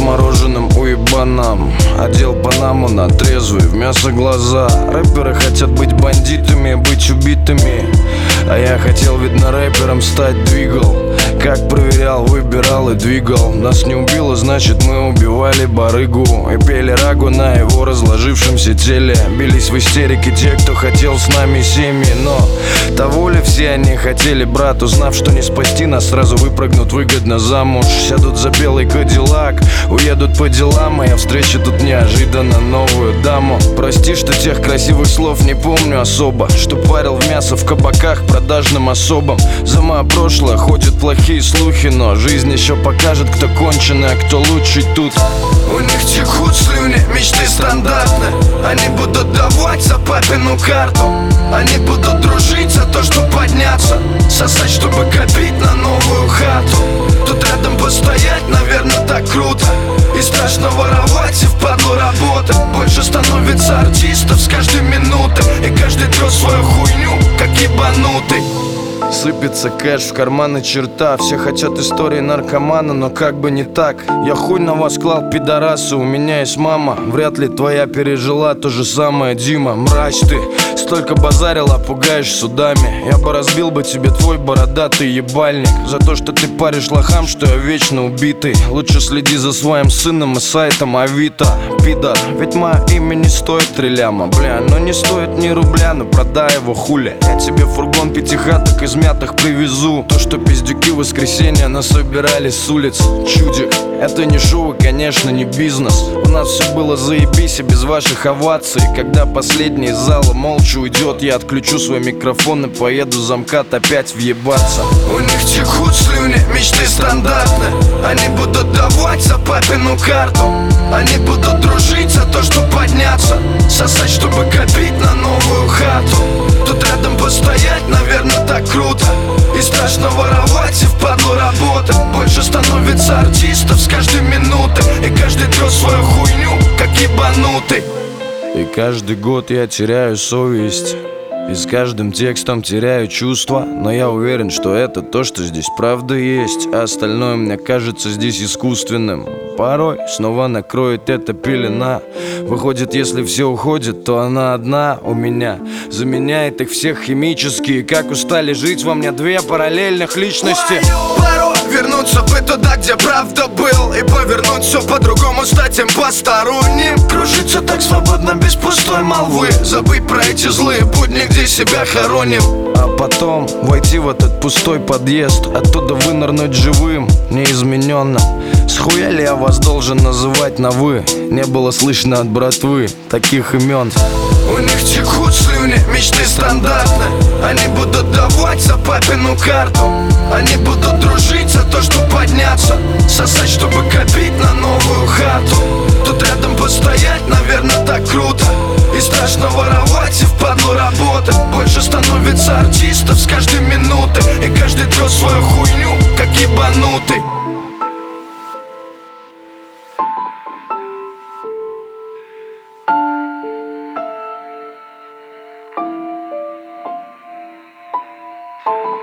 мороженым уебаном. Одел панаму на трезвый, в мясо глаза. Рэперы хотят быть бандитами, быть убитыми. А я хотел, видно, рэпером стать, двигал. Как проверял, выбирал и двигал. Нас не убило, значит мы убивали барыгу. И пели рагу на его разложившемся теле. Бились в истерике те, кто хотел с нами семьи. Но того ли все они хотели, брат? Узнав, что не спасти нас, сразу выпрыгнут выгодно замуж. Сядут за белый кадиллак, уедут по делам. А я встречу тут неожиданно новую даму. Прости, что тех красивых слов не помню особо, что парил в мясо в кабаках продажным особам. За мое прошлое ходят плохие слухи, но жизнь еще покажет, кто конченый, а кто лучший тут. У них текут слюни, мечты стандартны. Они будут давать за папину карту. Они будут дружить за то, чтобы подняться, сосать, чтобы копить на новую хату. Тут рядом постоять, наверное, так круто. И страшно воровать, и впадлу работать. Больше становится артистов с каждой минутой. И каждый трёт свою хуйню, как ебанутый. Сыпется кэш в карманы черта. Все хотят истории наркомана, но как бы не так. Я хуй на вас клал, пидорасы, у меня есть мама. Вряд ли твоя пережила то же самое, Дима. Мразь ты, столько базарила, пугаешь судами. Я бы разбил бы тебе твой бородатый ебальник за то, что ты паришь лохам, что я вечно убитый. Лучше следи за своим сыном и сайтом Авито. Пидор, ведь мое имя не стоит 3 ляма. Бля, но не стоит ни рубля, но продай его, хули. Я тебе фургон пятихаток из мятых привезу. То, что пиздюки в воскресенье насобирали с улиц. Чудик, это не шоу, конечно, не бизнес. У нас все было заебись и без ваших оваций. Когда последний из зала молча уйдет, я отключу свой микрофон и поеду за МКАД опять въебаться. У них текут слюни, мечты стандартны. Они будут давать за папину карту. Они будут дружить за то, чтобы подняться, сосать, чтобы копить на новую хату. Тут рядом постоять, наверное, так круто. И страшно воровать, и впадлу работать. Больше становится артистов с каждой минутой. И каждый трёт свою хуйню, как ебанутый. И каждый год я теряю совесть, и с каждым текстом теряю чувства. Но я уверен, что это то, что здесь правда есть, а остальное мне кажется здесь искусственным. Порой снова накроет эта пелена. Выходит, если все уходит, то она одна у меня. Заменяет их всех химически. И как устали жить во мне 2 параллельных личности. Порой вернуться бы туда, где правда был, и повернуть все по-другому, стать им посторонним. Кружиться так свободно, без пустой молвы. Забыть про эти злые будни, где себя хороним. А потом войти в этот пустой подъезд, оттуда вынырнуть живым, неизмененно. Схуя ли я вас должен называть на вы? Не было слышно от братвы таких имен. У них текут слюни, мечты стандартны. Они будут давать за папину карту. Они будут дружить за то, чтобы подняться, сосать, чтобы копить на новую хату. Тут рядом постоять, наверное, так круто. И страшно воровать, и впадлу работать. Больше становится артистов с каждой минутой. И каждый трёт свою хуйню, как ебанутый. You